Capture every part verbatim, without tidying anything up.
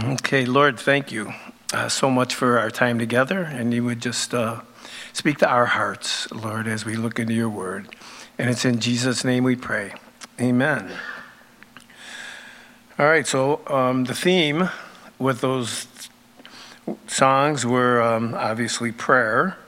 Okay, Lord, thank you uh, so much for our time together, and you would just uh, speak to our hearts, Lord, as we look into your word. And it's in Jesus' name we pray. Amen. All right, so um, the theme with those songs were um, obviously prayer.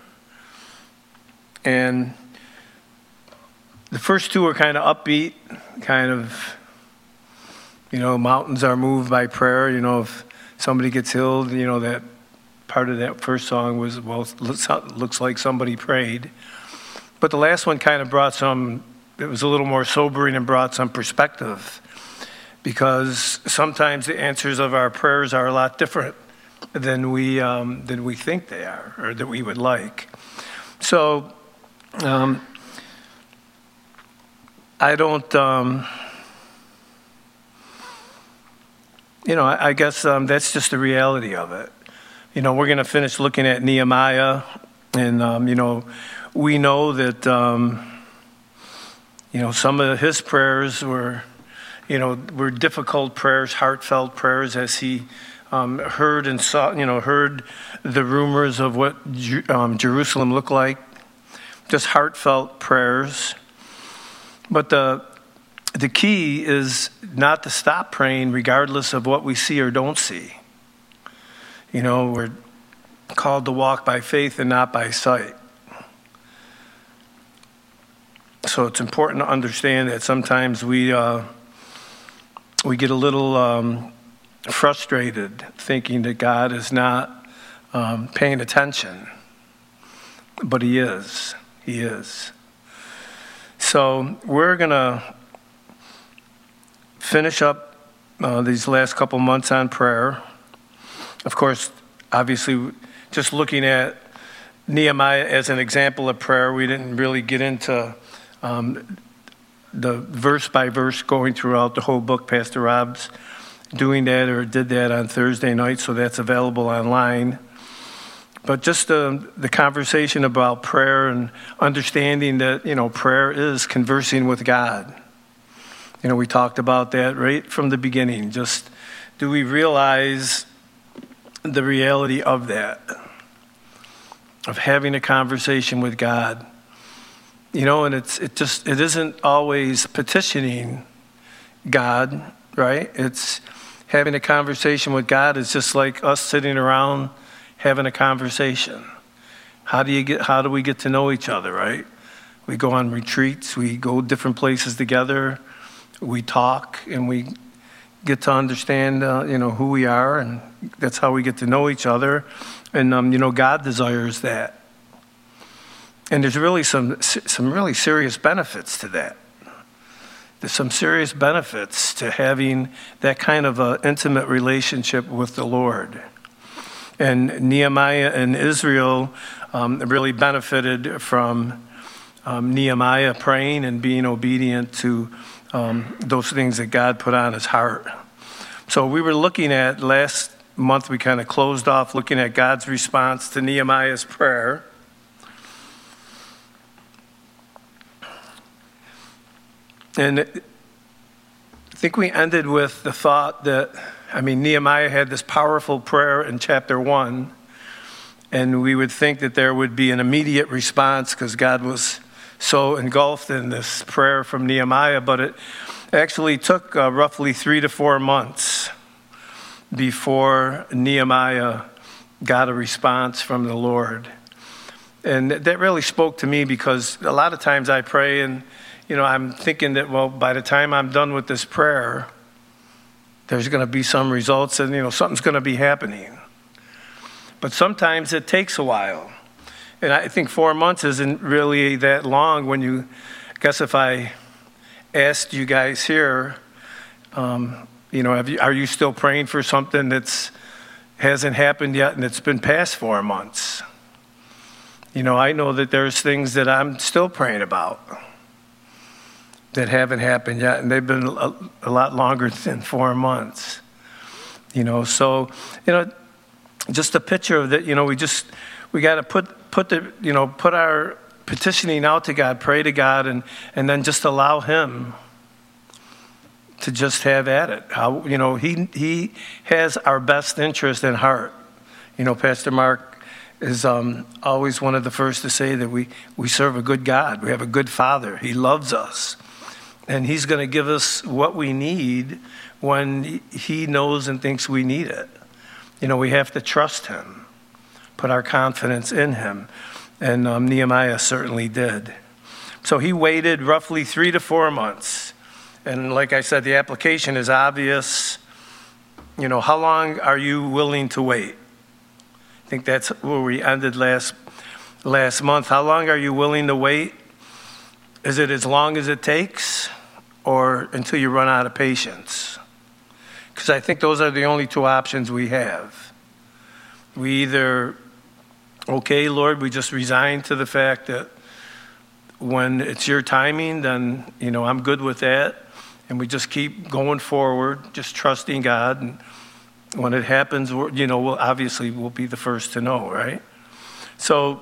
And the first two were kind of upbeat, kind of, you know, mountains are moved by prayer. You know, if somebody gets healed, you know, that part of that first song was, well, looks, looks like somebody prayed. But the last one kind of brought some, it was a little more sobering and brought some perspective, because sometimes the answers of our prayers are a lot different than we um, than we think they are, or that we would like. So um, I don't, um, you know, I, I guess um, that's just the reality of it. You know, we're going to finish looking at Nehemiah, and um, you know, we know that um, you know, some of his prayers were, you know, were difficult prayers, heartfelt prayers, as he um, heard and saw, you know, heard the rumors of what um, Jerusalem looked like. Just heartfelt prayers. But the the key is not to stop praying regardless of what we see or don't see. You know, we're called to walk by faith and not by sight. So it's important to understand that sometimes we uh, we get a little um, frustrated thinking that God is not um, paying attention, but He is. He is. So we're going to finish up uh, these last couple months on prayer. Of course, obviously, just looking at Nehemiah as an example of prayer, we didn't really get into um, the verse by verse going throughout the whole book. Pastor Rob's doing that, or did that on Thursday night, so that's available online. But just uh, the conversation about prayer and understanding that, you know, prayer is conversing with God. You know, we talked about that right from the beginning. Just, do we realize the reality of that, of having a conversation with God? You know, and it's it just it isn't always petitioning God, right? It's having a conversation with God is just like us sitting around having a conversation. How do you get how do we get to know each other, right? We go on retreats, we go different places together, we talk, and we get to understand uh, you know, who we are, and that's how we get to know each other. And um, you know, God desires that. And there's really some some really serious benefits to that. There's some serious benefits to having that kind of an intimate relationship with the Lord. And Nehemiah and Israel um, really benefited from um, Nehemiah praying and being obedient to um, those things that God put on his heart. So we were looking at, last month we kind of closed off looking at God's response to Nehemiah's prayer. And I think we ended with the thought that, I mean, Nehemiah had this powerful prayer in chapter one, and we would think that there would be an immediate response because God was so engulfed in this prayer from Nehemiah, but it actually took uh, roughly three to four months before Nehemiah got a response from the Lord. And that really spoke to me, because a lot of times I pray and, you know, I'm thinking that, well, by the time I'm done with this prayer, there's going to be some results and, you know, something's going to be happening. But sometimes it takes a while. And I think four months isn't really that long when you, I guess if I asked you guys here, um, you know, have you, are you still praying for something that's hasn't happened yet and it's been past four months? You know, I know that there's things that I'm still praying about that haven't happened yet, and they've been a, a lot longer than four months. You know, so, you know, just a picture of that, you know, we just, we got to put, put the, you know, put our petitioning out to God, pray to God, and, and then just allow Him to just have at it. How, you know, he, he has our best interest in heart. You know, Pastor Mark is um, always one of the first to say that we, we serve a good God. We have a good Father. He loves us. And he's going to give us what we need when he knows and thinks we need it. You know, we have to trust him, put our confidence in him. And um, Nehemiah certainly did. So he waited roughly three to four months. And like I said, the application is obvious. You know, how long are you willing to wait? I think that's where we ended last last month. How long are you willing to wait? Is it as long as it takes, or until you run out of patience? Because I think those are the only two options we have. We either, okay, Lord, we just resign to the fact that when it's your timing, then, you know, I'm good with that. And we just keep going forward, just trusting God. And when it happens, we're, you know, we'll, obviously we'll be the first to know, right? So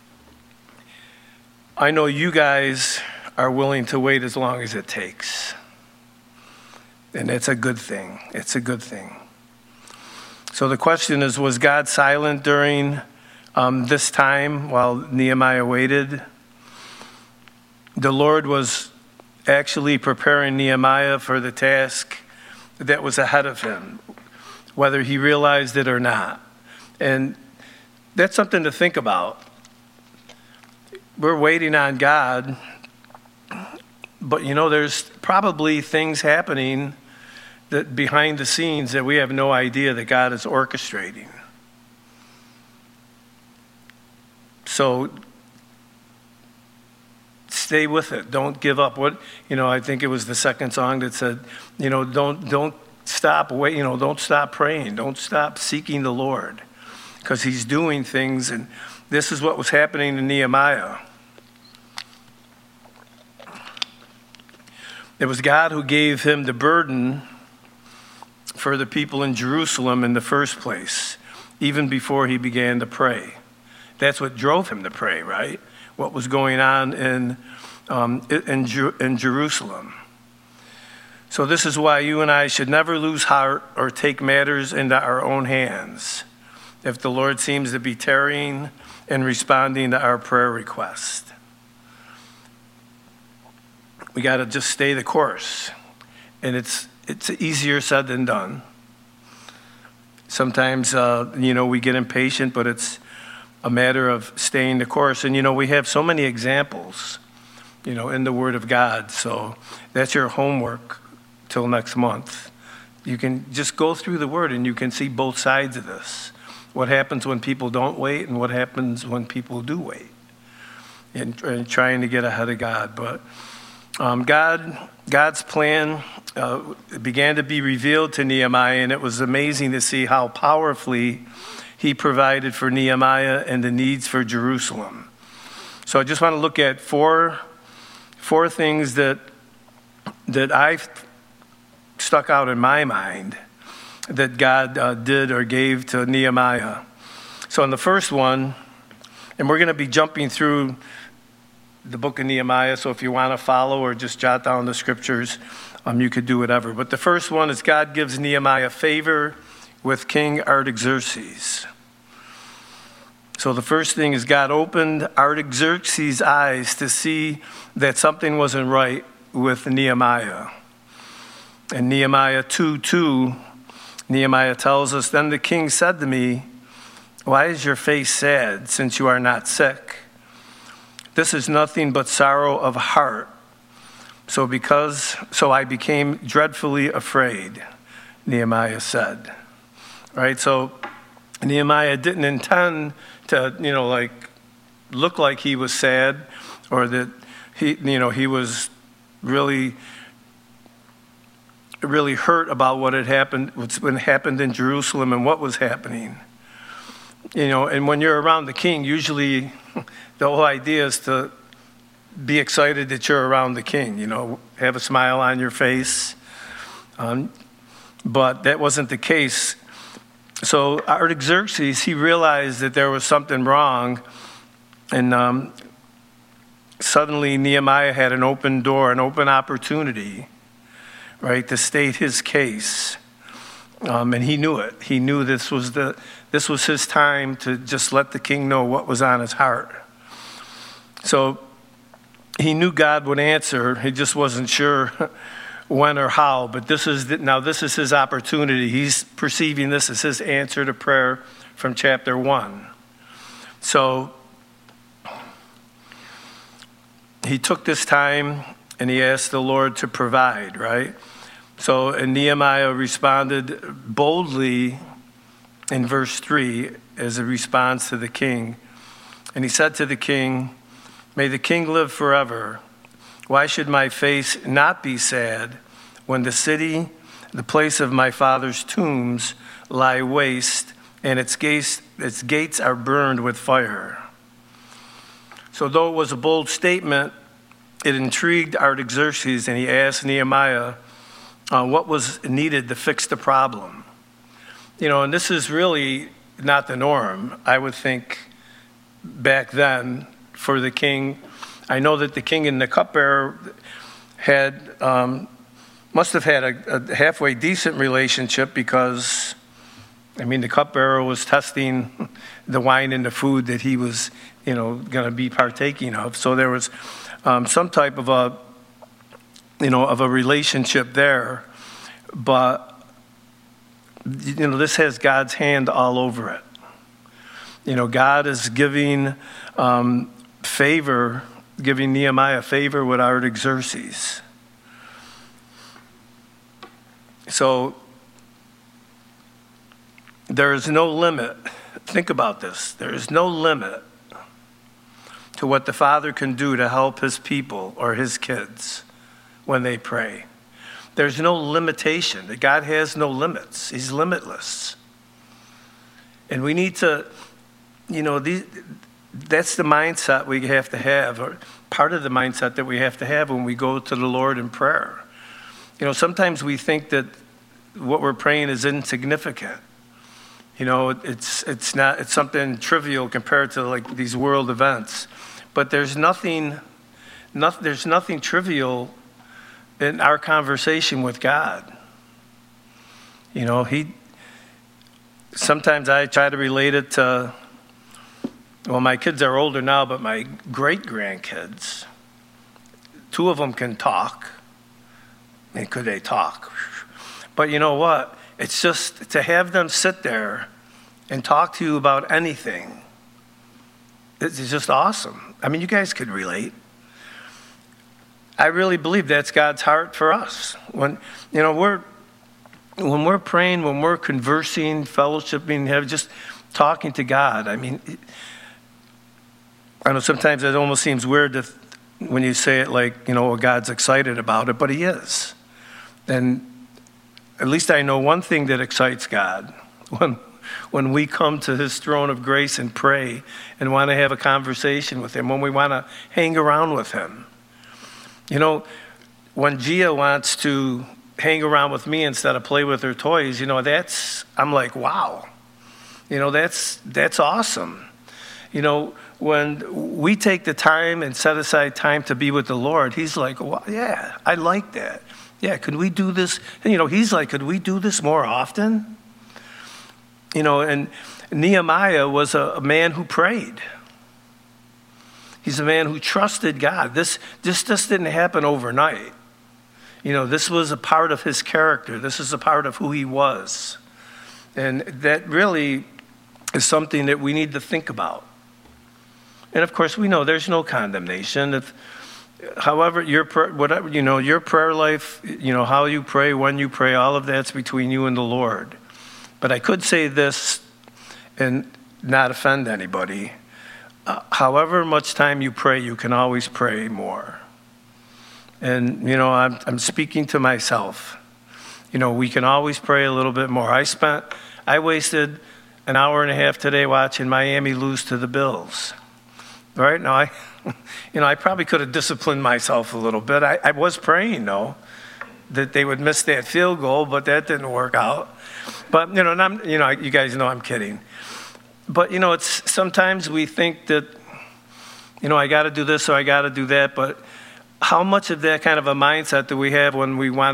I know you guys are willing to wait as long as it takes. And it's a good thing. It's a good thing. So the question is, was God silent during um, this time while Nehemiah waited? The Lord was actually preparing Nehemiah for the task that was ahead of him, whether he realized it or not. And that's something to think about. We're waiting on God, but you know, there's probably things happening that behind the scenes that we have no idea that God is orchestrating. So stay with it. Don't give up. What, you know, I think it was the second song that said, you know, don't don't stop wait, you know, don't stop praying. Don't stop seeking the Lord, because he's doing things. And this is what was happening to Nehemiah. It was God who gave him the burden for the people in Jerusalem in the first place, even before he began to pray. That's what drove him to pray, right? What was going on in um, in, in Jerusalem. So this is why you and I should never lose heart or take matters into our own hands if the Lord seems to be tarrying and responding to our prayer request. We got to just stay the course. And it's it's easier said than done. Sometimes, uh, you know, we get impatient, but it's a matter of staying the course. And, you know, we have so many examples, you know, in the Word of God. So that's your homework till next month. You can just go through the Word and you can see both sides of this. What happens when people don't wait and what happens when people do wait. And, and trying to get ahead of God. But um, God, God's plan uh, began to be revealed to Nehemiah, and it was amazing to see how powerfully he provided for Nehemiah and the needs for Jerusalem. So I just want to look at four, four things that that I've stuck out in my mind that God uh, did or gave to Nehemiah. So in the first one, and we're going to be jumping through the book of Nehemiah, so if you want to follow or just jot down the scriptures, um, you could do whatever. But the first one is God gives Nehemiah favor with King Artaxerxes. So the first thing is God opened Artaxerxes' eyes to see that something wasn't right with Nehemiah. In Nehemiah two two, Nehemiah tells us, "Then the king said to me, 'Why is your face sad, since you are not sick? This is nothing but sorrow of heart. So because so I became dreadfully afraid,' Nehemiah said." Right? So Nehemiah didn't intend to, you know, like look like he was sad, or that he, you know, he was really really hurt about what had happened, what's been happened in Jerusalem and what was happening. You know, and when you're around the king, usually the whole idea is to be excited that you're around the king, you know, have a smile on your face. Um, but that wasn't the case. So Artaxerxes, he realized that there was something wrong. And um, suddenly Nehemiah had an open door, an open opportunity, right, to state his case. Um, and he knew it. He knew this was the this was his time to just let the king know what was on his heart. So he knew God would answer. He just wasn't sure when or how. But this is the, now this is his opportunity. He's perceiving this as his answer to prayer from chapter one. So he took this time and he asked the Lord to provide, right? So and Nehemiah responded boldly in verse three as a response to the king. And he said to the king, "May the king live forever. Why should my face not be sad when the city, the place of my father's tombs, lie waste and its gates, its gates are burned with fire?" So though it was a bold statement, it intrigued Artaxerxes, and he asked Nehemiah uh, what was needed to fix the problem. You know, and this is really not the norm, I would think, back then for the king. I know that the king and the cupbearer had, um, must have had a, a halfway decent relationship because, I mean, the cupbearer was testing the wine and the food that he was, you know, going to be partaking of. So there was um, some type of a, you know, of a relationship there. But, you know, this has God's hand all over it. You know, God is giving um, favor, giving Nehemiah favor with Artaxerxes. So there is no limit. Think about this. There is no limit to what the Father can do to help his people or his kids when they pray. There's no limitation. God has no limits. He's limitless. And we need to, you know, these, that's the mindset we have to have, or part of the mindset that we have to have when we go to the Lord in prayer. You know, sometimes we think that what we're praying is insignificant. You know, it's it's not it's something trivial compared to like these world events. But there's nothing, nothing there's nothing trivial in our conversation with God. You know, he sometimes I try to relate it to, well, my kids are older now, but my great-grandkids, two of them can talk. I mean, could they talk? But you know what? It's just to have them sit there and talk to you about anything. It's just awesome. I mean, you guys could relate. I really believe that's God's heart for us. When, you know, we're when we're praying, when we're conversing, fellowshipping, have just talking to God. I mean, I know sometimes it almost seems weird to, when you say it like, you know, well, God's excited about it, but he is. And at least I know one thing that excites God. When when we come to his throne of grace and pray and want to have a conversation with him, when we want to hang around with him. You know, when Gia wants to hang around with me instead of play with her toys, you know, that's, I'm like, wow. You know, that's that's awesome. You know, when we take the time and set aside time to be with the Lord, he's like, well, yeah, I like that. Yeah, could we do this? And, you know, he's like, could we do this more often? You know, and Nehemiah was a, a man who prayed. He's a man who trusted God. This, this just didn't happen overnight. You know, this was a part of his character. This is a part of who he was. And that really is something that we need to think about. And of course, we know there's no condemnation. If, however, your whatever you know, your prayer life, you know, how you pray, when you pray, all of that's between you and the Lord. But I could say this and not offend anybody. Uh, however much time you pray, you can always pray more. And, you know, I'm, I'm speaking to myself. You know, we can always pray a little bit more. I spent, I wasted an hour and a half today watching Miami lose to the Bills. Right? Now, I, you know, I probably could have disciplined myself a little bit. I, I was praying, though, that they would miss that field goal, but that didn't work out. But, you know, and I'm, you know, you guys know I'm kidding. But, you know, it's sometimes we think that, you know, I got to do this or I got to do that. But how much of that kind of a mindset do we have when we want to get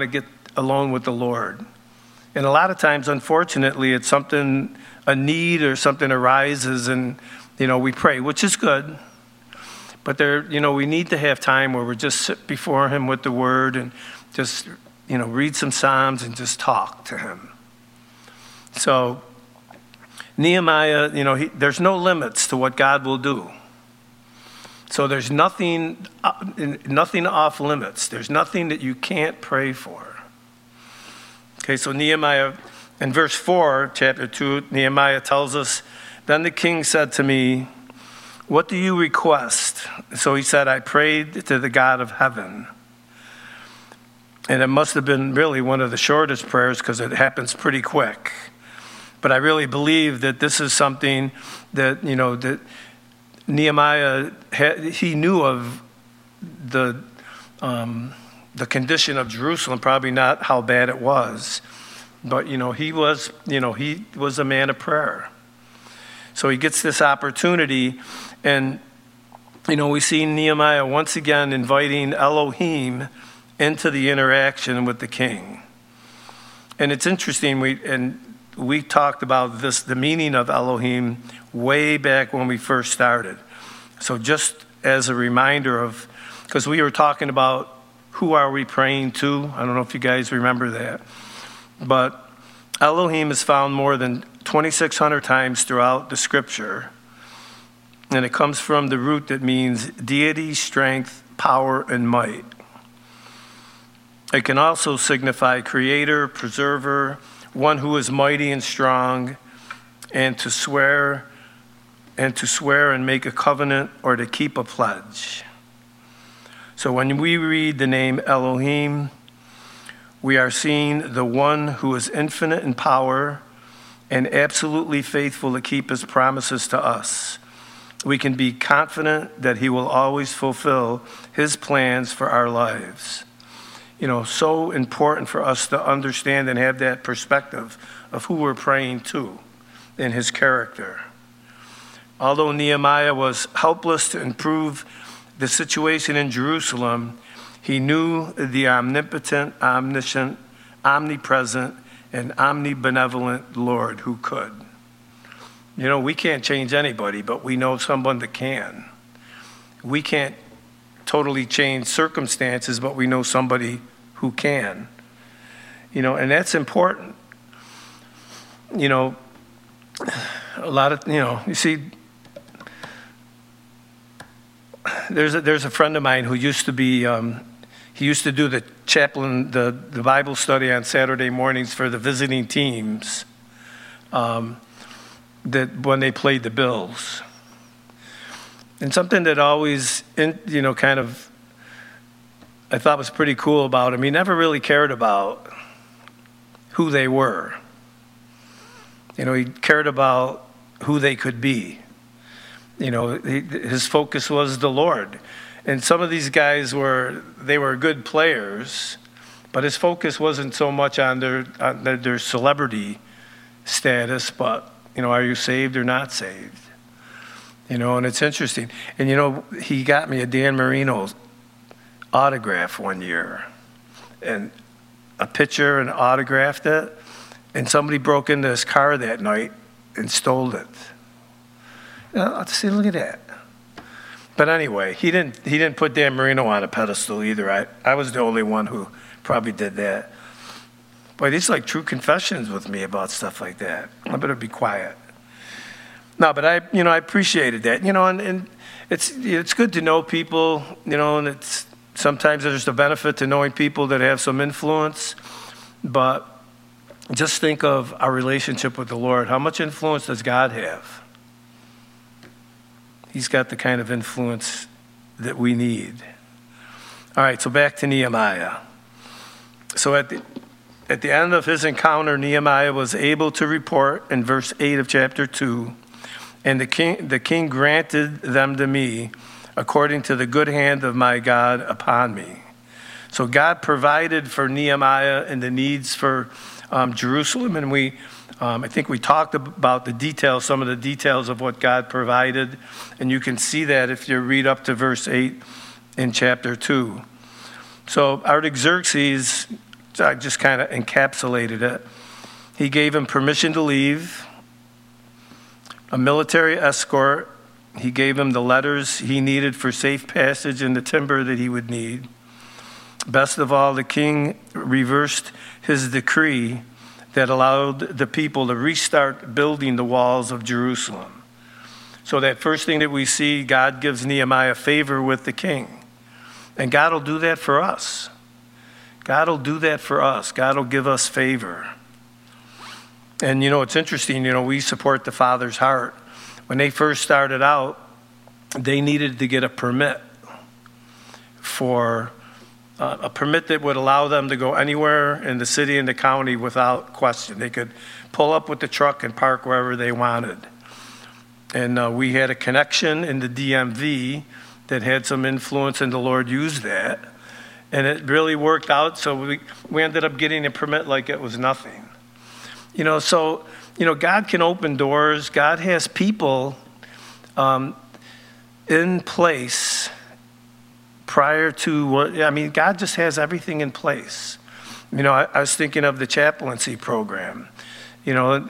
alone with the Lord. And a lot of times, unfortunately, it's something, a need or something arises, and, you know, we pray, which is good. But there, you know, we need to have time where we just sit before him with the word and just, you know, read some Psalms and just talk to him. So Nehemiah, you know, he, there's no limits to what God will do. So there's nothing, uh, nothing off limits. There's nothing that you can't pray for. Okay, so Nehemiah, in verse four, chapter two, Nehemiah tells us, "Then the king said to me, 'What do you request?' So he said, 'I prayed to the God of heaven.'" And it must have been really one of the shortest prayers because it happens pretty quick. But I really believe that this is something that, you know, that Nehemiah, had, he knew of the um, the condition of Jerusalem, probably not how bad it was. But, you know, he was, you know, he was a man of prayer. So he gets this opportunity, and, you know, we see Nehemiah once again inviting Elohim into the interaction with the king. And it's interesting, we and we talked about this, the meaning of Elohim, way back when we first started. So just as a reminder of, because we were talking about who are we praying to? I don't know if you guys remember that. But Elohim is found more than twenty-six hundred times throughout the scripture. And it comes from the root that means deity, strength, power, and might. It can also signify creator, preserver, one who is mighty and strong, and to swear, and to swear and make a covenant or to keep a pledge. So when we read the name Elohim, we are seeing the one who is infinite in power and absolutely faithful to keep his promises to us. We can be confident that he will always fulfill his plans for our lives. You know, so important for us to understand and have that perspective of who we're praying to in his character. Although Nehemiah was helpless to improve the situation in Jerusalem, he knew the omnipotent, omniscient, omnipresent, and omnibenevolent Lord who could. You know, we can't change anybody, but we know someone that can. We can't totally change circumstances, but we know somebody who can. You know, and that's important. You know, a lot of, you know, you see, there's a, there's a friend of mine who used to be, um, he used to do the chaplain, the, the Bible study on Saturday mornings for the visiting teams, um, that when they played the Bills. And something that always, in, you know, kind of, I thought was pretty cool about him, he never really cared about who they were. You know, he cared about who they could be. You know, he, his focus was the Lord. And some of these guys were, they were good players, but his focus wasn't so much on their, on their, their celebrity status, but, you know, are you saved or not saved? You know, and it's interesting. And, you know, he got me a Dan Marino autograph one year, and a picture and autographed it, and somebody broke into his car that night and stole it. You know, let's see, look at that. But anyway, he didn't he didn't put Dan Marino on a pedestal either. I, I was the only one who probably did that. Boy, these are like true confessions with me about stuff like that. I better be quiet. No, but I, you know, I appreciated that. You know, and, and it's it's good to know people, you know, and it's sometimes there's the benefit to knowing people that have some influence. But just think of our relationship with the Lord. How much influence does God have? He's got the kind of influence that we need. All right, so back to Nehemiah. So at the at the end of his encounter, Nehemiah was able to report in verse eight of chapter two, and the king the king granted them to me according to the good hand of my God upon me. So God provided for Nehemiah and the needs for um, Jerusalem, and we Um, I think we talked about the details, some of the details of what God provided, and you can see that if you read up to verse eight in chapter two. So Artaxerxes, I just kind of encapsulated it. He gave him permission to leave, a military escort. He gave him the letters he needed for safe passage and the timber that he would need. Best of all, the king reversed his decree that allowed the people to restart building the walls of Jerusalem. So that first thing that we see, God gives Nehemiah favor with the king. And God will do that for us. God will do that for us. God will give us favor. And, you know, it's interesting, you know, we support the Father's Heart. When they first started out, they needed to get a permit for uh, a permit that would allow them to go anywhere in the city and the county without question. They could pull up with the truck and park wherever they wanted. And uh, we had a connection in the D M V that had some influence, and the Lord used that. And it really worked out, so we, we ended up getting a permit like it was nothing. You know, so, you know, God can open doors. God has people um, in place prior to what, I mean, God just has everything in place. You know, I, I was thinking of the chaplaincy program. You know,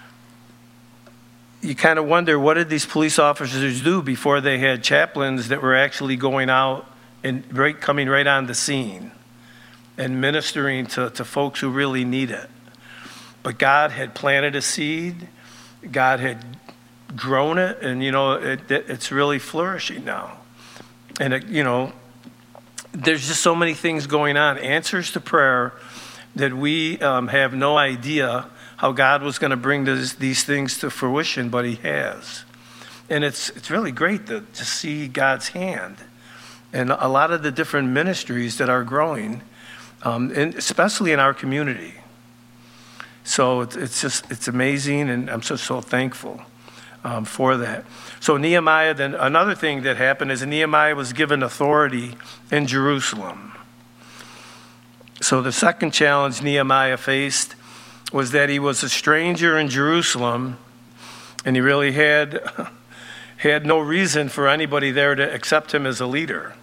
you kind of wonder, what did these police officers do before they had chaplains that were actually going out and right, coming right on the scene and ministering to, to folks who really need it? But God had planted a seed. God had grown it, and, you know, it, it, it's really flourishing now. And, it, you know, there's just so many things going on, answers to prayer, that we um, have no idea how God was going to bring this, these things to fruition, but he has. And it's it's really great to, to see God's hand. And a lot of the different ministries that are growing, um, and especially in our community. So it's, it's just, it's amazing, and I'm so, so thankful um, for that. So Nehemiah, then another thing that happened is Nehemiah was given authority in Jerusalem. So the second challenge Nehemiah faced was that he was a stranger in Jerusalem, and he really had, had no reason for anybody there to accept him as a leader.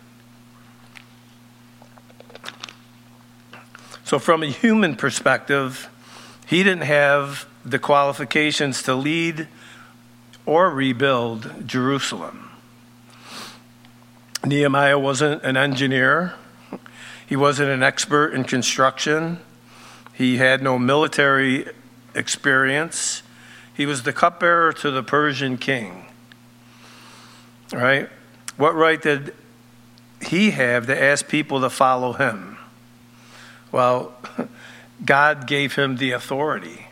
So from a human perspective, he didn't have the qualifications to lead or rebuild Jerusalem. Nehemiah wasn't an engineer. He wasn't an expert in construction. He had no military experience. He was the cupbearer to the Persian king. Right? What right did he have to ask people to follow him? Well, God gave him the authority.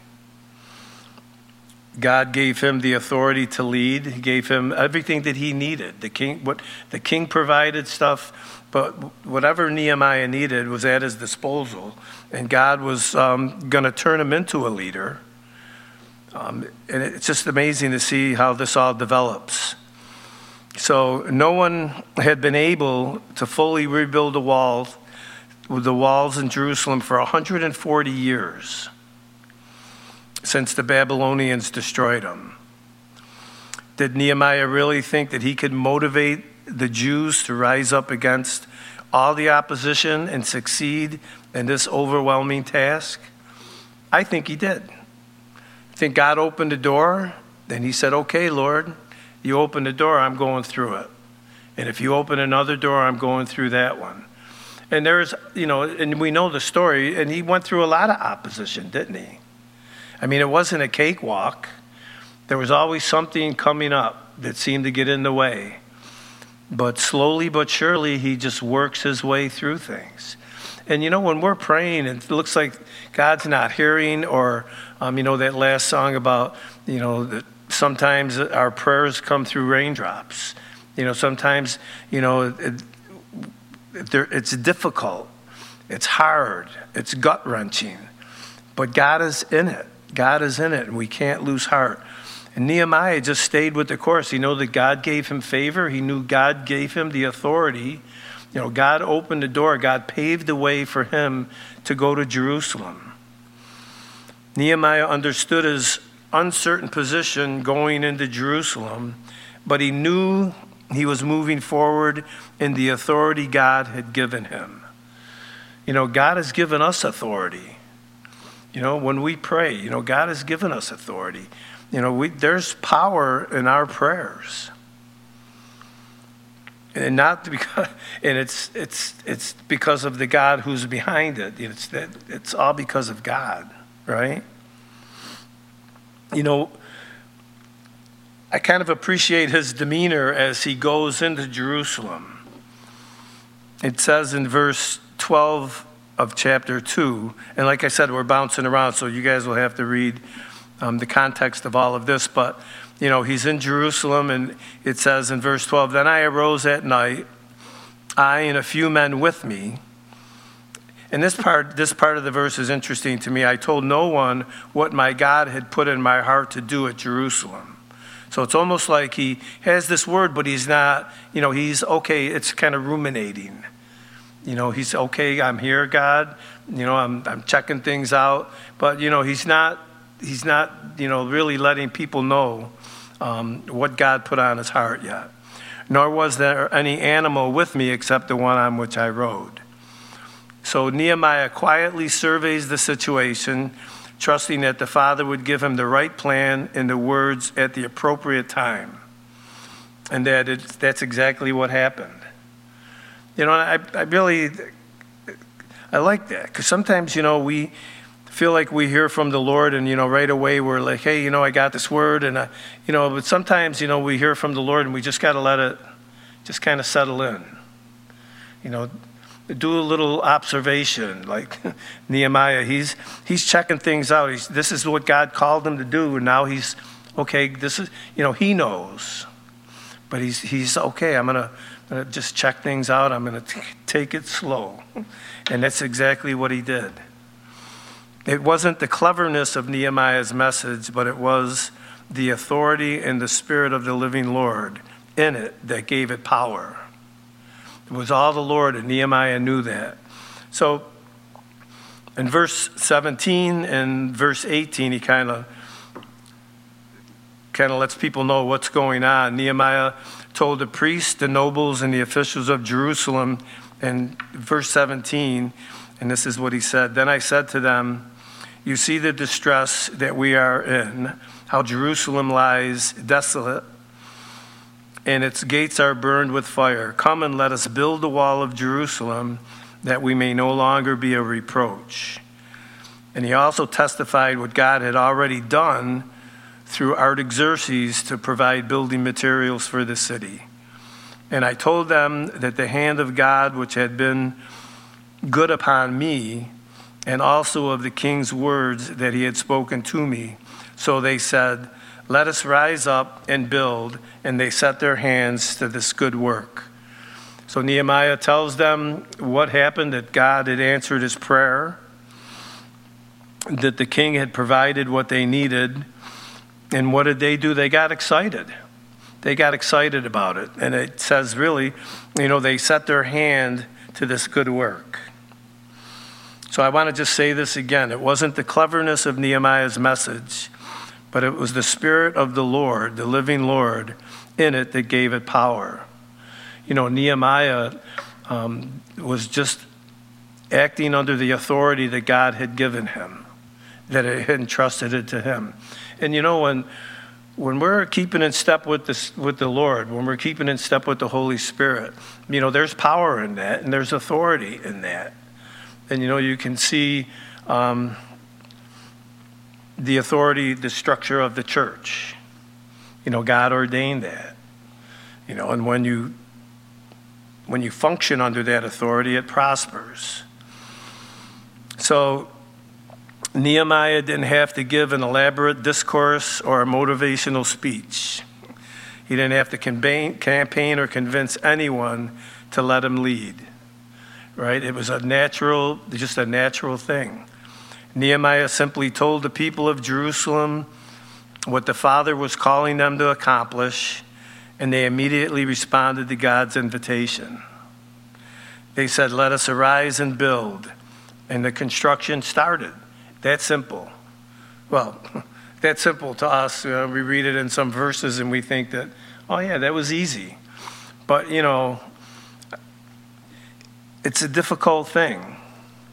God gave him the authority to lead. He gave him everything that he needed. The king, what the king provided stuff, but whatever Nehemiah needed was at his disposal, and God was um, going to turn him into a leader. Um, and it's just amazing to see how this all develops. So no one had been able to fully rebuild the walls. The walls in Jerusalem for one hundred forty years since the Babylonians destroyed them. Did Nehemiah really think that he could motivate the Jews to rise up against all the opposition and succeed in this overwhelming task? I think he did. I think God opened the door, then he said, okay, Lord, you open the door, I'm going through it. And if you open another door, I'm going through that one. And there's, you know, and we know the story, and he went through a lot of opposition, didn't he? I mean, it wasn't a cakewalk. There was always something coming up that seemed to get in the way. But slowly but surely, he just works his way through things. And, you know, when we're praying, it looks like God's not hearing, or, um, you know, that last song about, you know, that sometimes our prayers come through raindrops. You know, sometimes, you know, it, it's difficult, it's hard, it's gut-wrenching, but God is in it. God is in it, and we can't lose heart. And Nehemiah just stayed with the course. He knew that God gave him favor. He knew God gave him the authority. You know, God opened the door. God paved the way for him to go to Jerusalem. Nehemiah understood his uncertain position going into Jerusalem, but he knew he was moving forward in the authority God had given him. You know, God has given us authority. You know, when we pray, you know, God has given us authority. You know, we, there's power in our prayers. And not because, and it's it's it's because of the God who's behind it. It's that it's all because of God, right? You know, I kind of appreciate his demeanor as he goes into Jerusalem. It says in verse twelve of chapter two, and like I said, we're bouncing around, so you guys will have to read um, the context of all of this, but you know, he's in Jerusalem, and it says in verse twelve, "Then I arose at night, I and a few men with me." And this part, this part of the verse is interesting to me. "I told no one what my God had put in my heart to do at Jerusalem." So it's almost like he has this word, but he's not, you know, he's okay, it's kind of ruminating. You know, he's okay, I'm here, God. You know, I'm I'm checking things out. But, you know, he's not, he's not, you know, really letting people know um, what God put on his heart yet. "Nor was there any animal with me except the one on which I rode." So Nehemiah quietly surveys the situation, trusting that the Father would give him the right plan and the words at the appropriate time. And that it's, that's exactly what happened. You know, I, I really, I like that. Because sometimes, you know, we feel like we hear from the Lord and, you know, right away we're like, hey, you know, I got this word. And, I, you know, but sometimes, you know, we hear from the Lord and we just got to let it just kind of settle in. You know, do a little observation, like Nehemiah. He's he's checking things out. He's, this is what God called him to do, and now he's okay. This is, you know, he knows, but he's he's okay. I'm gonna, gonna just check things out. I'm gonna t- take it slow, and that's exactly what he did. It wasn't the cleverness of Nehemiah's message, but it was the authority and the Spirit of the living Lord in it that gave it power. It was all the Lord, and Nehemiah knew that. So in verse seventeen and verse eighteen, he kind of kind of lets people know what's going on. Nehemiah told the priests, the nobles, and the officials of Jerusalem, in verse seventeen, and this is what he said: "Then I said to them, you see the distress that we are in, how Jerusalem lies desolate, and its gates are burned with fire. Come and let us build the wall of Jerusalem, that we may no longer be a reproach." And he also testified what God had already done through Artaxerxes to provide building materials for the city. "And I told them that the hand of God, which had been good upon me, and also of the king's words that he had spoken to me. So they said, let us rise up and build, and they set their hands to this good work." So Nehemiah tells them what happened, that God had answered his prayer, that the king had provided what they needed. And what did they do? They got excited. They got excited about it. And it says really, you know, they set their hand to this good work. So I want to just say this again. It wasn't the cleverness of Nehemiah's message, but it was the Spirit of the Lord, the living Lord, in it that gave it power. You know, Nehemiah um, was just acting under the authority that God had given him, that it had entrusted it to him. And you know, when when we're keeping in step with the, with the Lord, when we're keeping in step with the Holy Spirit, you know, there's power in that, and there's authority in that. And you know, you can see um, the authority, the structure of the church. You know, God ordained that. You know, and when you when you function under that authority, it prospers. So Nehemiah didn't have to give an elaborate discourse or a motivational speech. He didn't have to campaign, campaign or convince anyone to let him lead. Right? It was a natural, just a natural thing. Nehemiah simply told the people of Jerusalem what the Father was calling them to accomplish, and they immediately responded to God's invitation. They said, let us arise and build. And the construction started. That simple. Well, that's simple to us. Uh, we read it in some verses and we think that, oh yeah, that was easy. But, you know, it's a difficult thing.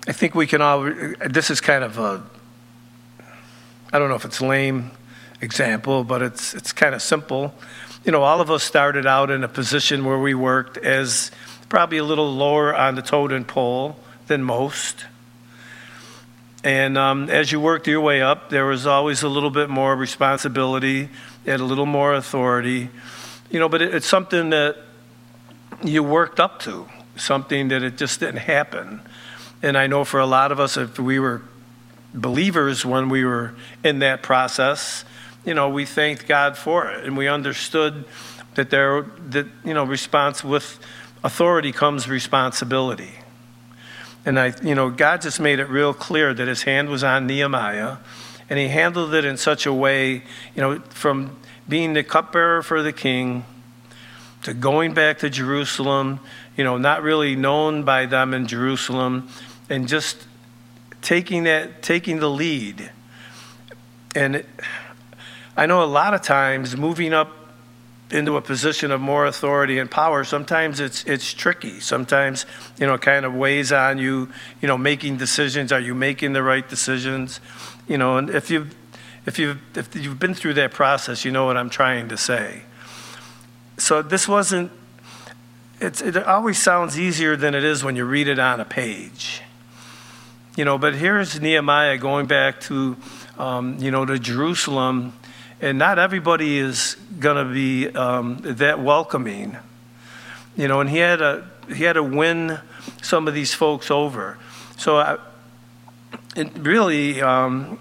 I think we can all, this is kind of a, I don't know if it's lame example, but it's it's kind of simple. You know, all of us started out in a position where we worked as probably a little lower on the totem pole than most. And um, as you worked your way up, there was always a little bit more responsibility, you had a little more authority. You know, but it, it's something that you worked up to, something that it just didn't happen. And I know for a lot of us, if we were believers when we were in that process, you know, we thanked God for it. And we understood that there, that, you know, response with authority comes responsibility. And I, you know, God just made it real clear that his hand was on Nehemiah, and he handled it in such a way, you know, from being the cupbearer for the king to going back to Jerusalem, you know, not really known by them in Jerusalem, and just taking that, taking the lead. And it, I know a lot of times moving up into a position of more authority and power, sometimes it's it's tricky. Sometimes, you know, it kind of weighs on you, you know, making decisions. Are you making the right decisions? You know, and if you if you if you've been through that process, you know what I'm trying to say. So this wasn't, it's, it always sounds easier than it is when you read it on a page. You know, but here's Nehemiah going back to, um, you know, to Jerusalem, and not everybody is going to be um, that welcoming. You know, and he had to, he had to win some of these folks over. So I, it really, um,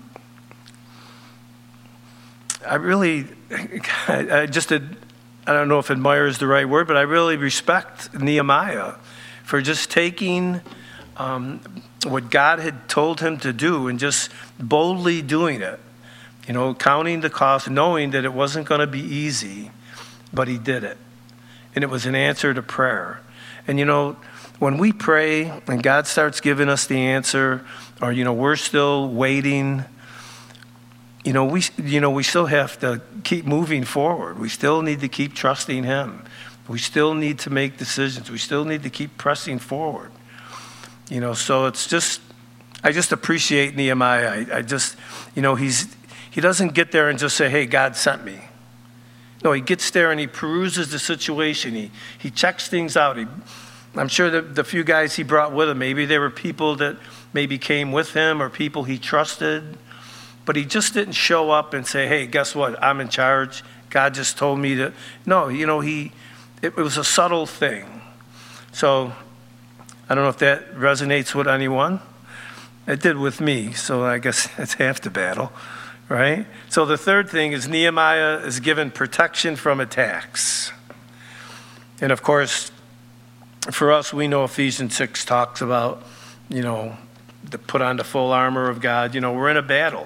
I really, I, I just did, I don't know if admire is the right word, but I really respect Nehemiah for just taking um, what God had told him to do and just boldly doing it. You know, counting the cost, knowing that it wasn't going to be easy, but he did it. And it was an answer to prayer. And, you know, when we pray and God starts giving us the answer, or, you know, we're still waiting, you know, we you know we still have to keep moving forward. We still need to keep trusting him. We still need to make decisions. We still need to keep pressing forward. You know, so it's just, I just appreciate Nehemiah. I, I just, you know, he's he doesn't get there and just say, hey, God sent me. No, he gets there and he peruses the situation. He he checks things out. He, I'm sure that the few guys he brought with him, maybe there were people that maybe came with him or people he trusted. But he just didn't show up and say, hey, guess what? I'm in charge. God just told me to. No, you know, he, it, it was a subtle thing. So I don't know if that resonates with anyone. It did with me, so I guess it's half the battle, right? So the third thing is Nehemiah is given protection from attacks. And of course, for us, we know Ephesians six talks about, you know, to put on the full armor of God. You know, we're in a battle.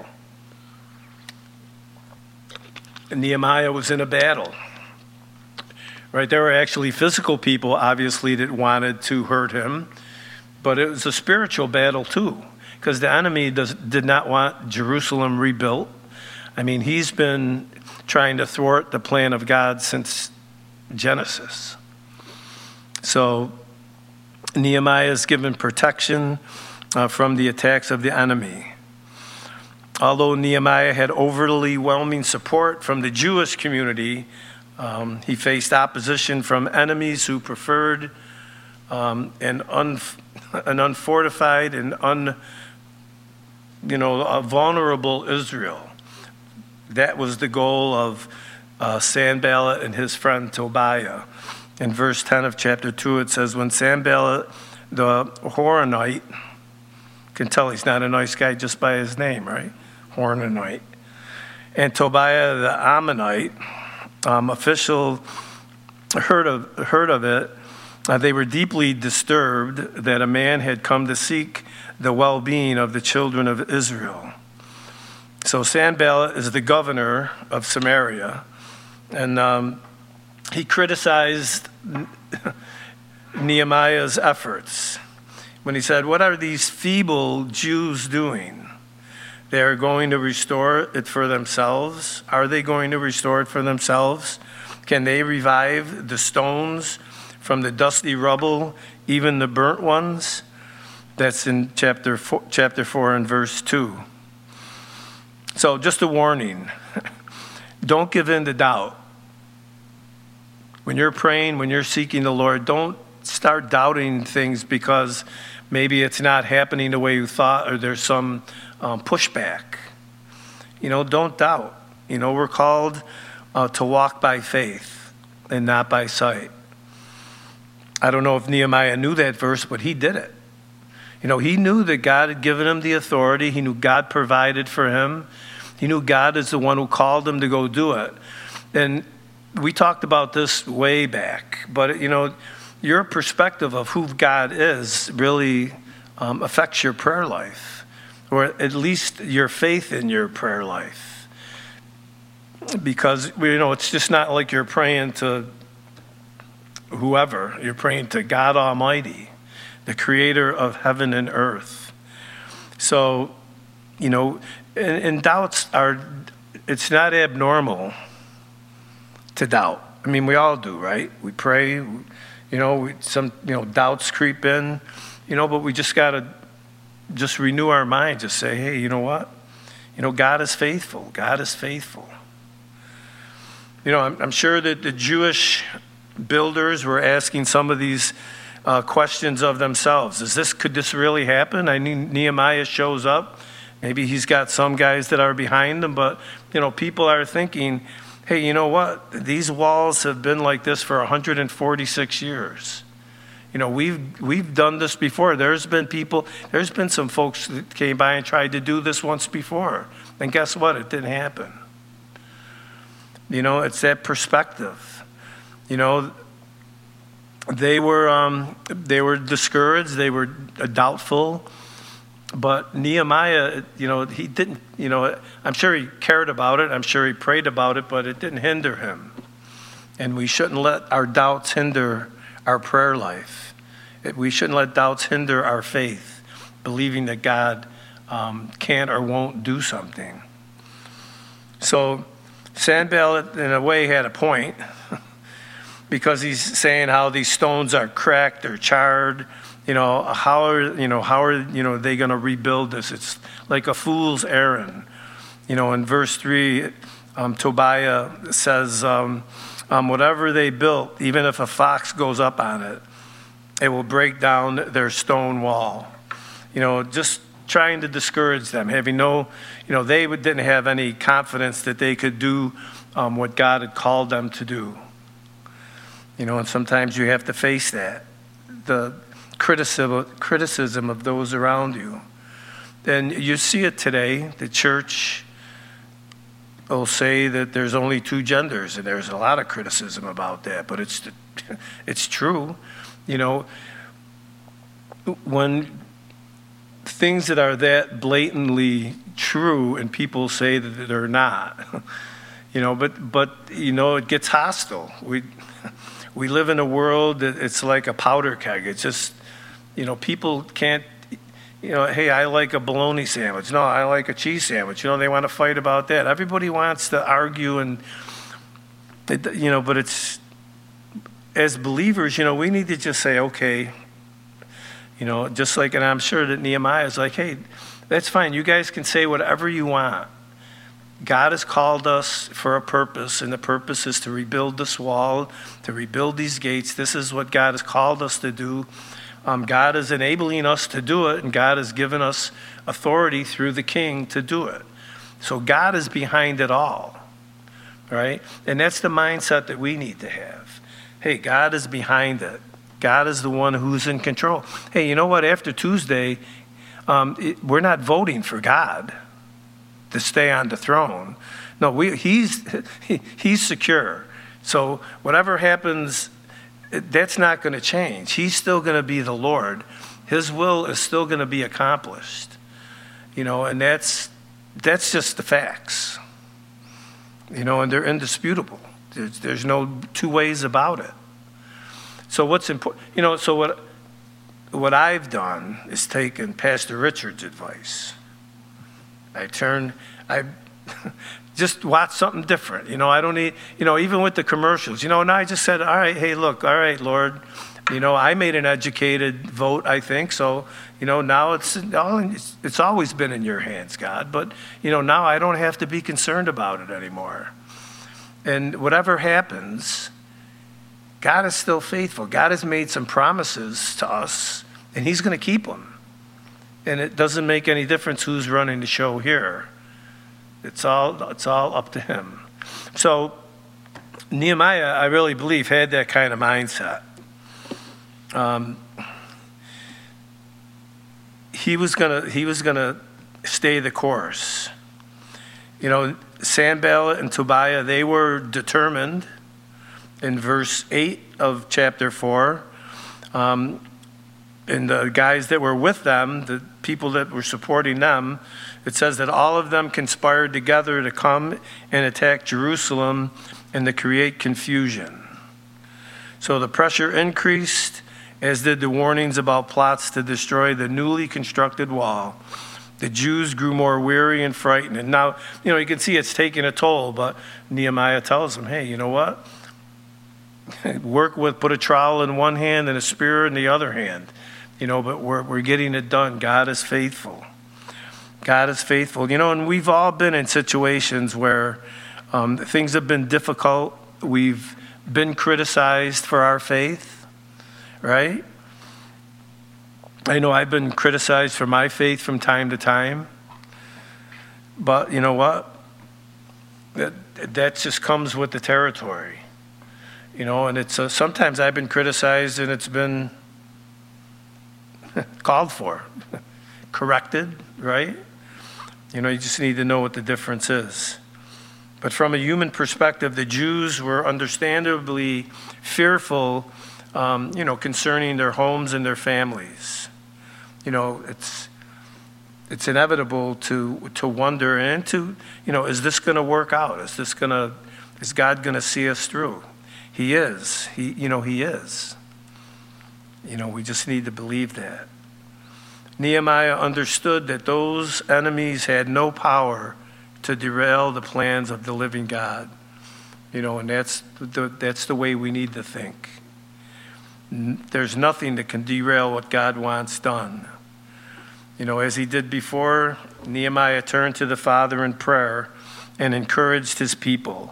And Nehemiah was in a battle, right? There were actually physical people, obviously, that wanted to hurt him, but it was a spiritual battle too, because the enemy does, did not want Jerusalem rebuilt. I mean, he's been trying to thwart the plan of God since Genesis. So Nehemiah is given protection uh, from the attacks of the enemy. Although Nehemiah had overwhelming support from the Jewish community, um, he faced opposition from enemies who preferred um, an, un, an unfortified and un, you know, a vulnerable Israel. That was the goal of uh, Sanballat and his friend Tobiah. In verse ten of chapter two, it says, when Sanballat the Horonite, can tell he's not a nice guy just by his name, right? Horonite. And Tobiah the Ammonite um, official heard of, heard of it. Uh, they were deeply disturbed that a man had come to seek the well-being of the children of Israel. So Sanballat is the governor of Samaria, and um, he criticized Nehemiah's efforts when he said, what are these feeble Jews doing? They are going to restore it for themselves. Are they going to restore it for themselves? Can they revive the stones from the dusty rubble, even the burnt ones? That's in chapter four, chapter four and verse two. So just a warning. Don't give in to doubt. When you're praying, when you're seeking the Lord, don't start doubting things because maybe it's not happening the way you thought or there's some um, pushback. You know, don't doubt. You know, we're called uh, to walk by faith and not by sight. I don't know if Nehemiah knew that verse, but he did it. You know, he knew that God had given him the authority. He knew God provided for him. He knew God is the one who called him to go do it. And we talked about this way back, but, you know, your perspective of who God is really um, affects your prayer life, or at least your faith in your prayer life. Because, you know, it's just not like you're praying to whoever. You're praying to God Almighty, the creator of heaven and earth. So, you know, and, and doubts are, it's not abnormal to doubt. I mean, we all do, right? We pray, you know, we, some, you know, doubts creep in, you know, but we just got to just renew our mind, just say, hey, you know what? You know, God is faithful. God is faithful. You know, I'm, I'm sure that the Jewish builders were asking some of these uh, questions of themselves. Is this, could this really happen? I mean, Nehemiah shows up. Maybe he's got some guys that are behind him, but, you know, people are thinking, hey, you know what? These walls have been like this for one hundred forty-six years. You know, we've we've done this before. There's been people, there's been some folks that came by and tried to do this once before. And guess what? It didn't happen. You know, it's that perspective. You know, they were um, they were discouraged. They were doubtful. But Nehemiah, you know, he didn't, you know, I'm sure he cared about it. I'm sure he prayed about it, but it didn't hinder him. And we shouldn't let our doubts hinder our prayer life. We shouldn't let doubts hinder our faith, believing that God um, can or won't do something. So Sanballat, in a way, had a point because he's saying how these stones are cracked or charred. You know, how are, you know, how are, you know, they going to rebuild this? It's like a fool's errand. You know, in verse three, um, Tobiah says, um, um, whatever they built, even if a fox goes up on it, it will break down their stone wall. You know, just trying to discourage them, having no, you know, they didn't have any confidence that they could do um, what God had called them to do. You know, and sometimes you have to face that. The criticism criticism of those around you. And you see it today. The church will say that there's only two genders, and there's a lot of criticism about that, but it's it's true. You know, when things that are that blatantly true and people say that they're not, you know, but but you know, it gets hostile. We we live in a world that it's like a powder keg. It's just, you know, people can't, you know, hey, I like a bologna sandwich. No, I like a cheese sandwich. You know, they want to fight about that. Everybody wants to argue and, it, you know, but it's, as believers, you know, we need to just say, okay, you know, just like, and I'm sure that Nehemiah is like, hey, that's fine. You guys can say whatever you want. God has called us for a purpose, and the purpose is to rebuild this wall, to rebuild these gates. This is what God has called us to do. Um, God is enabling us to do it, and God has given us authority through the king to do it. So God is behind it all, right? And that's the mindset that we need to have. Hey, God is behind it. God is the one who's in control. Hey, you know what? After Tuesday, um, it, we're not voting for God to stay on the throne. No, we, he's he, he's secure. So whatever happens, that's not going to change. He's still going to be the Lord. His will is still going to be accomplished. You know, and that's that's just the facts. You know, and they're indisputable. There's, there's no two ways about it. So what's important, you know, so what what I've done is taken Pastor Richard's advice. I turn, I just watch something different. You know, I don't need, you know, even with the commercials, you know, and I just said, all right, hey, look, all right, Lord, You know, I made an educated vote, I think, so, you know, now it's, it's it's always been in your hands, God, but, you know, now I don't have to be concerned about it anymore. And whatever happens, God is still faithful. God has made some promises to us, and he's going to keep them. And it doesn't make any difference who's running the show here. It's all, it's all up to him. So Nehemiah, I really believe, had that kind of mindset. Um, he was gonna he was gonna stay the course. You know, Sanballat and Tobiah, they were determined. In verse eight of chapter four, um, and the guys that were with them, the people that were supporting them, it says that all of them conspired together to come and attack Jerusalem and to create confusion. So the pressure increased, as did the warnings about plots to destroy the newly constructed wall. The Jews grew more weary and frightened. And now, you know, you can see it's taking a toll, but Nehemiah tells them, hey, you know what? Work with, put a trowel in one hand and a spear in the other hand. You know, but we're we're getting it done. God is faithful. God is faithful. You know, and we've all been in situations where um, things have been difficult. We've been criticized for our faith, right? I know I've been criticized for my faith from time to time. But you know what? That, that just comes with the territory. You know, and it's uh, sometimes I've been criticized and it's been called for, corrected, right? You know, you just need to know what the difference is. But from a human perspective, the Jews were understandably fearful, um, you know, concerning their homes and their families. You know, it's it's inevitable to to wonder and to, you know, is this going to work out? Is this going to, is God going to see us through? He is. He, you know, he is. You know, we just need to believe that. Nehemiah understood that those enemies had no power to derail the plans of the living God. You know, and that's the, that's the way we need to think. There's nothing that can derail what God wants done. You know, as he did before, Nehemiah turned to the Father in prayer and encouraged his people.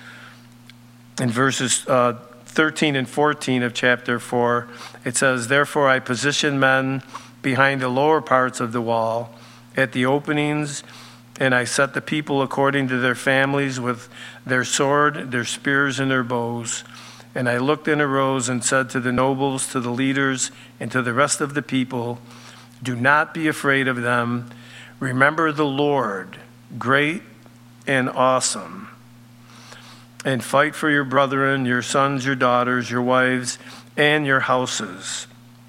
In verses uh, thirteen and fourteen of chapter four, it says, "Therefore I positioned men behind the lower parts of the wall at the openings, and I set the people according to their families with their sword, their spears, and their bows. And I looked and arose and said to the nobles, to the leaders, and to the rest of the people, do not be afraid of them. Remember the Lord, great and awesome. And fight for your brethren, your sons, your daughters, your wives, and your houses."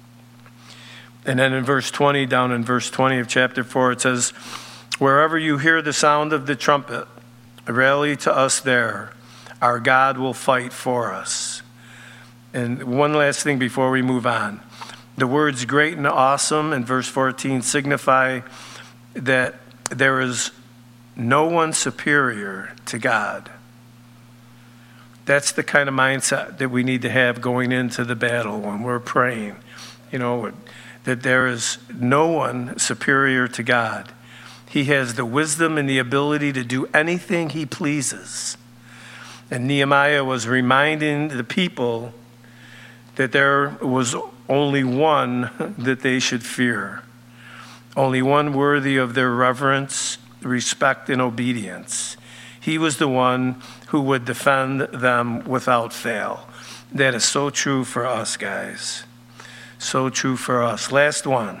And then in verse twenty, down in verse twenty of chapter four, it says, "Wherever you hear the sound of the trumpet, rally to us there. Our God will fight for us." And one last thing before we move on. The words great and awesome in verse fourteen signify that there is no one superior to God. That's the kind of mindset that we need to have going into the battle when we're praying. You know, that there is no one superior to God. He has the wisdom and the ability to do anything he pleases. And Nehemiah was reminding the people that there was only one that they should fear, only one worthy of their reverence, respect, and obedience. He was the one who would defend them without fail. That is so true for us, guys. So true for us. Last one.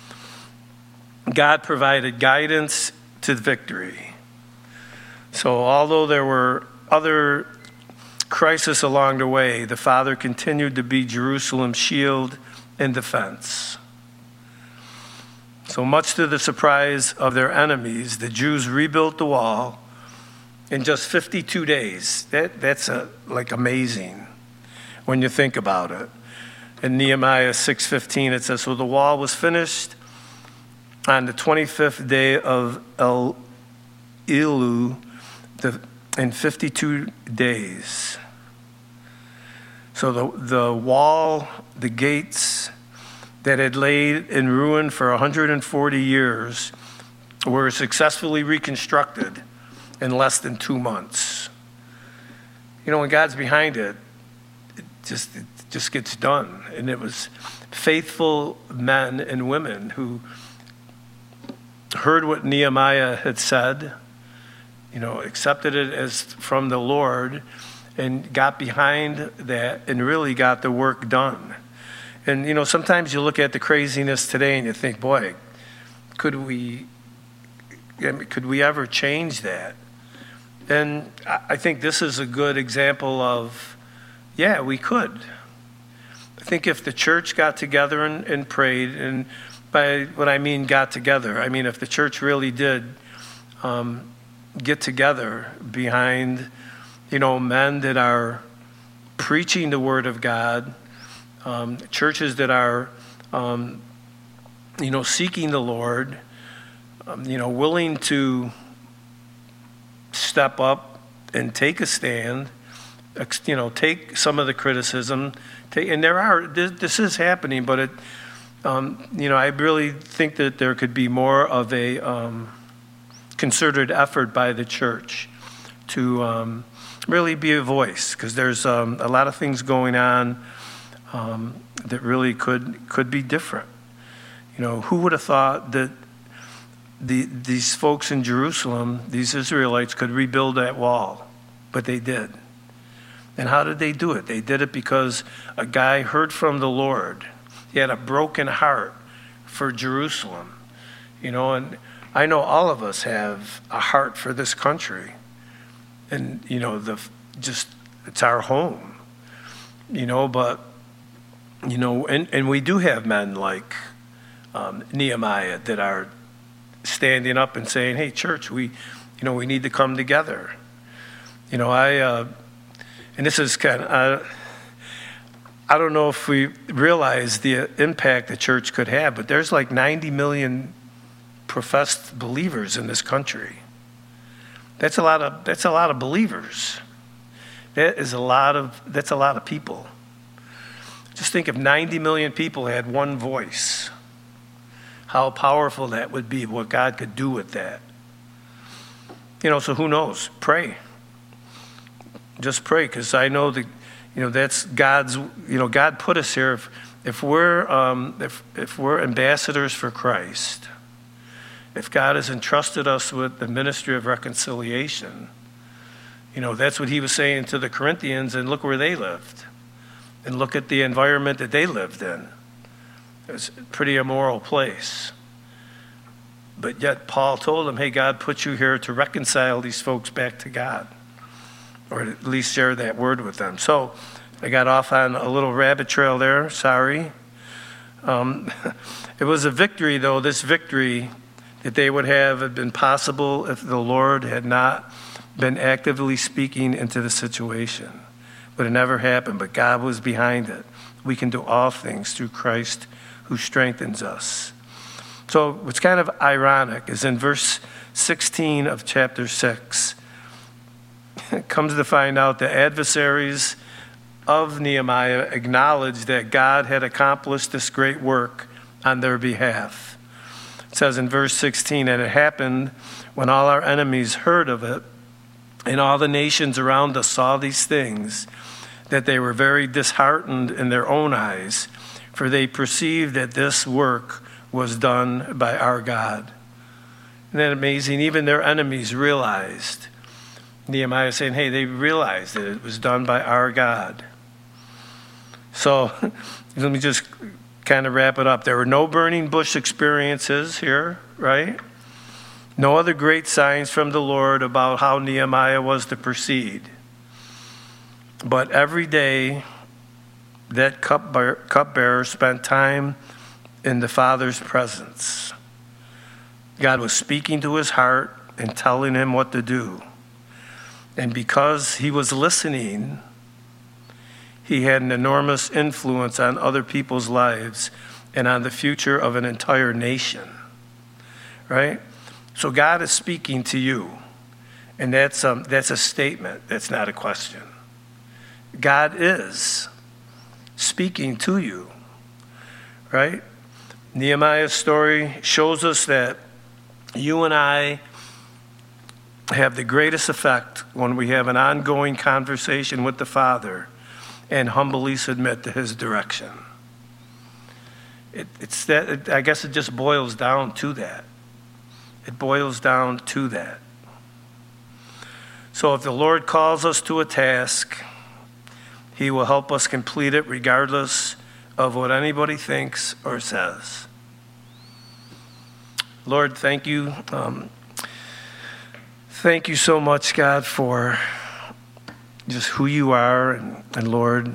God provided guidance to victory. So although there were other crises along the way, the Father continued to be Jerusalem's shield and defense. So much to the surprise of their enemies, the Jews rebuilt the wall in just fifty-two days. That, that's a, like amazing when you think about it. In Nehemiah six fifteen, it says, "So the wall was finished on the twenty-fifth day of El Elul, the, in fifty-two days." So the, the wall, the gates that had laid in ruin for one hundred forty years were successfully reconstructed in less than two months. You know, when God's behind it, it just, it just gets done. And it was faithful men and women who heard what Nehemiah had said, you know, accepted it as from the Lord, and got behind that and really got the work done. And, you know, sometimes you look at the craziness today and you think, boy, could we, could we ever change that? And I think this is a good example of, yeah, we could. I think if the church got together and, and prayed, and by what I mean got together, I mean if the church really did um, get together behind, you know, men that are preaching the Word of God, um, churches that are, um, you know, seeking the Lord, um, you know, willing to step up and take a stand, you know, take some of the criticism, take, and there are, this, this is happening, but it, um, you know, I really think that there could be more of a um, concerted effort by the church to um, really be a voice, because there's um, a lot of things going on um, that really could could be different. You know, who would have thought that the these folks in Jerusalem, these Israelites, could rebuild that wall? But they did. And how did they do it? They did it because a guy heard from the Lord. He had a broken heart for Jerusalem. You know, and I know all of us have a heart for this country. And, you know, the just, it's our home. You know, but, you know, and, and we do have men like um, Nehemiah that are standing up and saying, hey, church, we, you know, we need to come together. You know, I, uh, and this is kind of, uh, I don't know if we realize the impact the church could have, but there's like ninety million professed believers in this country. That's a lot of, that's a lot of believers. That is a lot of, that's a lot of people. Just think if ninety million people had one voice, how powerful that would be, what God could do with that. You know, so who knows? Pray. Just pray, because I know that, you know, that's God's, you know, God put us here. If, if we're um, if if we're ambassadors for Christ, if God has entrusted us with the ministry of reconciliation, you know, that's what he was saying to the Corinthians, and look where they lived. And look at the environment that they lived in. It was a pretty immoral place. But yet Paul told them, hey, God put you here to reconcile these folks back to God, or at least share that word with them. So I got off on a little rabbit trail there, sorry. Um, it was a victory, though, this victory that they would have had been possible if the Lord had not been actively speaking into the situation. But it never happened, but God was behind it. We can do all things through Christ who strengthens us. So what's kind of ironic is in verse sixteen of chapter six, it comes to find out the adversaries of Nehemiah acknowledged that God had accomplished this great work on their behalf. It says in verse sixteen, and it happened when all our enemies heard of it, and all the nations around us saw these things, that they were very disheartened in their own eyes, for they perceived that this work was done by our God. Isn't that amazing? Even their enemies realized. Nehemiah saying, hey, they realized that it was done by our God. So let me just kind of wrap it up. There were no burning bush experiences here, right? No other great signs from the Lord about how Nehemiah was to proceed. But every day, that cupbearer, cupbearer spent time in the Father's presence. God was speaking to his heart and telling him what to do. And because he was listening, he had an enormous influence on other people's lives and on the future of an entire nation. Right? So God is speaking to you. And that's, um, that's a statement. That's not a question. God is speaking to you, right? Nehemiah's story shows us that you and I have the greatest effect when we have an ongoing conversation with the Father and humbly submit to his direction. It, it's that, it, I guess it just boils down to that. It boils down to that. So if the Lord calls us to a task, he will help us complete it regardless of what anybody thinks or says. Lord, thank you. Um, thank you so much, God, for just who you are. And, and Lord,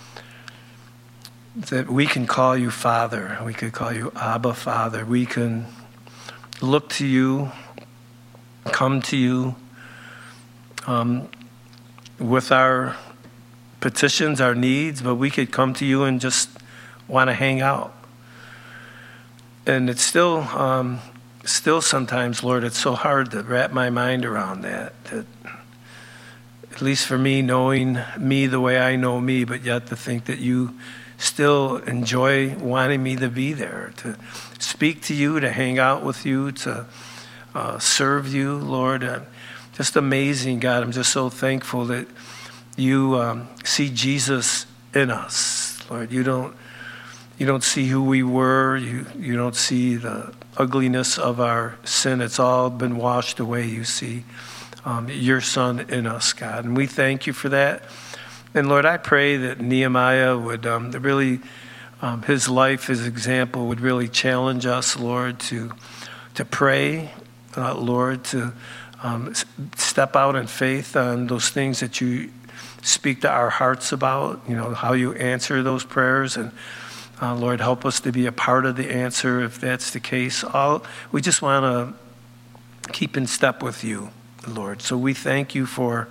that we can call you Father. We could call you Abba, Father. We can look to you, come to you um, with our petitions, our needs, but we could come to you and just want to hang out. And it's still, um, still sometimes, Lord, it's so hard to wrap my mind around that, that. At least for me, knowing me the way I know me, but yet to think that you still enjoy wanting me to be there, to speak to you, to hang out with you, to uh, serve you, Lord. Uh, just amazing, God. I'm just so thankful that you um, see Jesus in us, Lord. You don't, you don't see who we were. You, you don't see the ugliness of our sin. It's all been washed away. You see um, your Son in us, God. And we thank you for that. And Lord, I pray that Nehemiah would um, really, um, his life, his example would really challenge us, Lord, to to pray, uh, Lord, to um, step out in faith on those things that you speak to our hearts about, you know, how you answer those prayers. And uh, Lord, help us to be a part of the answer if that's the case. All we just want to keep in step with you, Lord. So we thank you for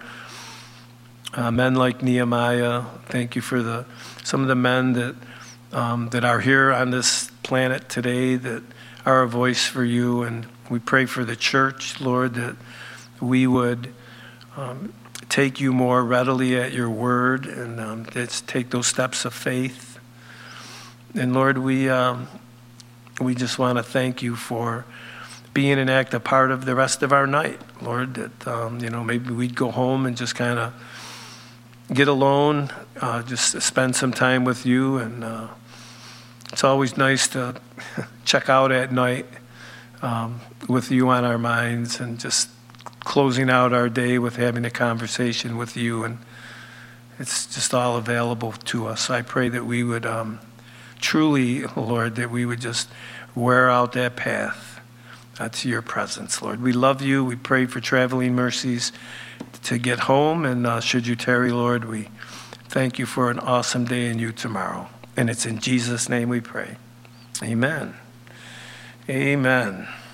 Uh, men like Nehemiah. Thank you for the some of the men that um, that are here on this planet today that are a voice for you. And we pray for the church, Lord, that we would um, take you more readily at your word and um, let's take those steps of faith. And Lord, we um, we just want to thank you for being an active part of the rest of our night, Lord. That um, you know maybe we'd go home and just kind of get alone, uh, just spend some time with you. And uh, it's always nice to check out at night um, with you on our minds and just closing out our day with having a conversation with you. And it's just all available to us. I pray that we would um, truly, Lord, that we would just wear out that path uh, to your presence, Lord. We love you. We pray for traveling mercies to get home, and uh, should you tarry, Lord, we thank you for an awesome day in you tomorrow. And it's in Jesus' name we pray. Amen. Amen.